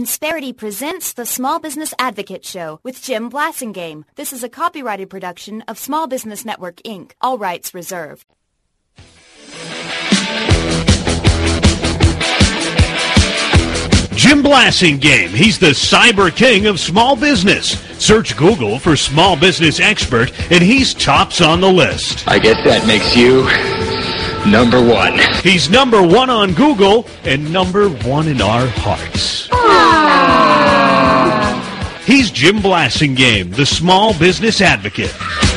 Insperity presents the Small Business Advocate Show with Jim Blasingame. This is a copyrighted production of Small Business Network, Inc. All rights reserved. Jim Blasingame. He's the cyber king of small business. Search Google for small business expert, and he's tops on the list. I guess that makes you number one. He's number one on Google and number one in our hearts. He's Jim Blasingame, the small business advocate.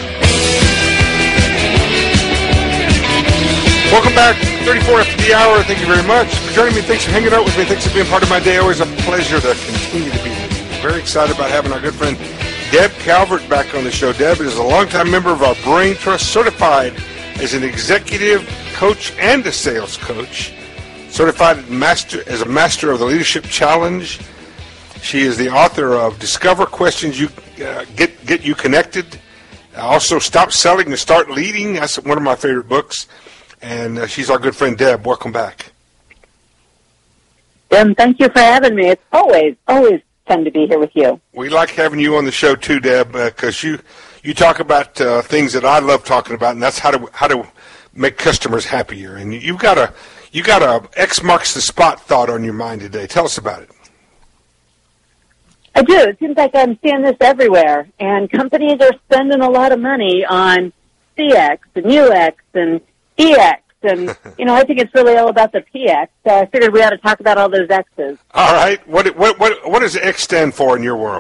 Welcome back, 34 after the hour. Thank you very much for joining me. Thanks for hanging out with me. Thanks for being part of my day. Always a pleasure to continue to be with you. Very excited about having our good friend Deb Calvert back on the show. Deb is a longtime member of our Brain Trust, certified as an executive coach and a sales coach, certified as a master of the Leadership Challenge. She is the author of Discover Questions You Get You Connected. Also, Stop Selling and Start Leading. That's one of my favorite books. And she's our good friend, Deb. Welcome back. Jim, thank you for having me. It's always fun to be here with you. We like having you on the show too, Deb, because you talk about things that I love talking about, and that's how to make customers happier. And you got a X marks the spot thought on your mind today. Tell us about it. I do. It seems like I'm seeing this everywhere, and companies are spending a lot of money on CX and UX and EX, and I think it's really all about the PX. So I figured we ought to talk about all those X's. All right. What does X stand for in your world?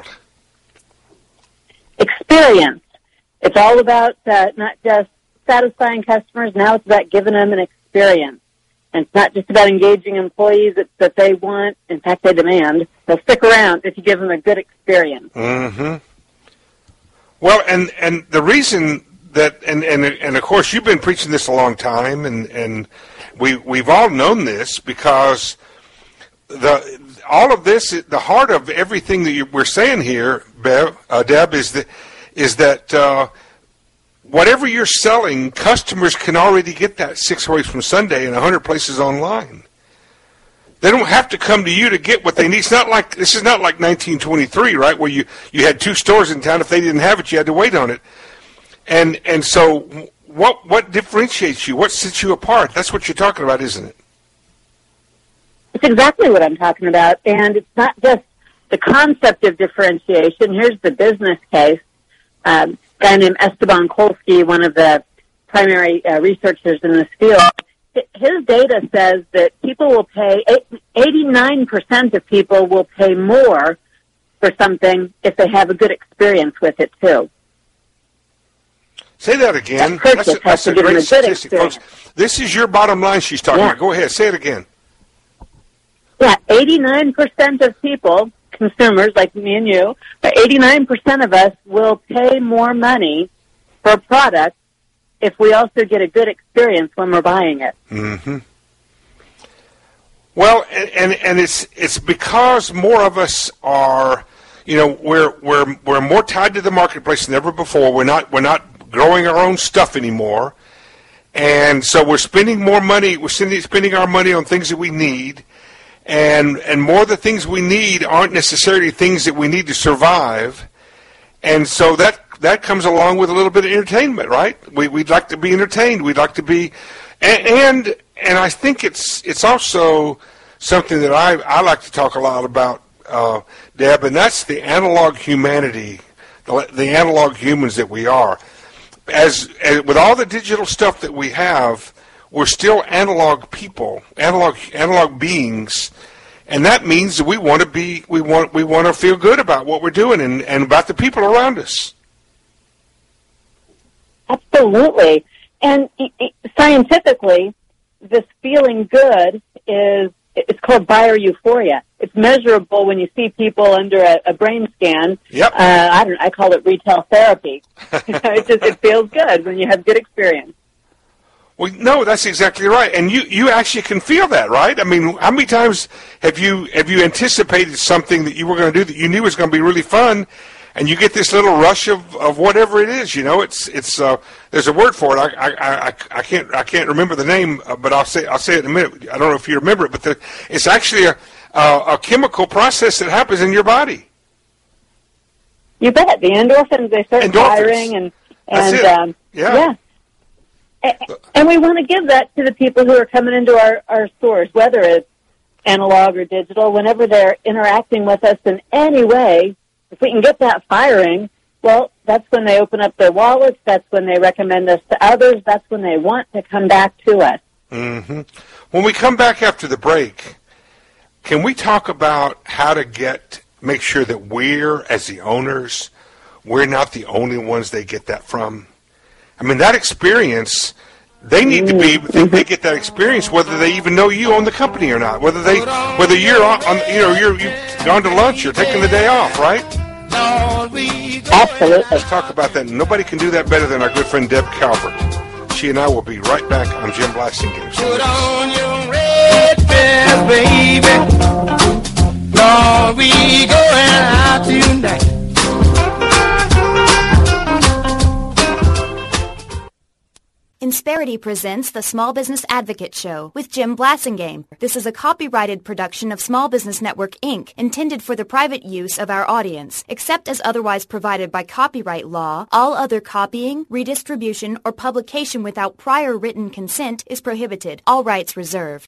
Experience. It's all about not just satisfying customers. Now it's about giving them an experience. And it's not just about engaging employees that they want. In fact, they demand. They'll stick around if you give them a good experience. Mm-hmm. Well, and the reason that, and of course, you've been preaching this a long time, and we've all known this because all of this, the heart of everything that we're saying here, Deb, is that whatever you're selling, customers can already get that 6 ways from Sunday in 100 places online. They don't have to come to you to get what they need. This is not like 1923, right, where you had 2 stores in town. If they didn't have it, you had to wait on it. And so what differentiates you? What sets you apart? That's what you're talking about, isn't it? It's exactly what I'm talking about. And it's not just the concept of differentiation. Here's the business case. A guy named Esteban Kolsky, one of the primary researchers in this field, his data says that people will pay, 89% of people will pay more for something if they have a good experience with it, too. Say that again. That's a great statistic, folks. This is your bottom line she's talking about. Go ahead. Say it again. Yeah, 89% of people, consumers like me and you, 89% of us will pay more money for a product if we also get a good experience when we're buying it. Mm-hmm. Well, and it's because more of us are, we're more tied to the marketplace than ever before. We're not growing our own stuff anymore, and so we're spending more money. We're spending our money on things that we need, and more of the things we need aren't necessarily things that we need to survive, and so that comes along with a little bit of entertainment, right? We'd like to be entertained. We'd like to be, and I think it's also something that I like to talk a lot about, Deb, and that's the analog humanity, the analog humans that we are. As with all the digital stuff that we have, we're still analog people, analog beings, and that means that we want to feel good about what we're doing and about the people around us. Absolutely, and scientifically, this feeling good it's called buyer euphoria. It's measurable when you see people under a brain scan. Yep. I call it retail therapy. It feels good when you have good experience. Well, no, that's exactly right. And you actually can feel that, right? I mean, how many times have you anticipated something that you were going to do that you knew was going to be really fun, and you get this little rush of whatever it is, it's there's a word for it. I can't remember the name, but I'll say it in a minute. I don't know if you remember it, but it's actually a chemical process that happens in your body. You bet. The endorphins, they start firing, and yeah. And we want to give that to the people who are coming into our stores, whether it's analog or digital, whenever they're interacting with us in any way. If we can get that firing, well, that's when they open up their wallets, that's when they recommend us to others, that's when they want to come back to us. Mm-hmm. When we come back after the break, can we talk about how to make sure that we're, as the owners, we're not the only ones they get that from? I mean, that experience, they need to be, they get that experience whether they even know you own the company or not, whether you're on, you've gone to lunch, you're taking the day off, right? Absolutely. Let's talk about that. Nobody can do that better than our good friend Deb Calvert. She and I will be right back on Jim Blasingame. Put on your red dress, baby. Lord, we going out tonight. Insperity presents the Small Business Advocate Show with Jim Blasingame. This is a copyrighted production of Small Business Network, Inc., intended for the private use of our audience. Except as otherwise provided by copyright law, all other copying, redistribution, or publication without prior written consent is prohibited. All rights reserved.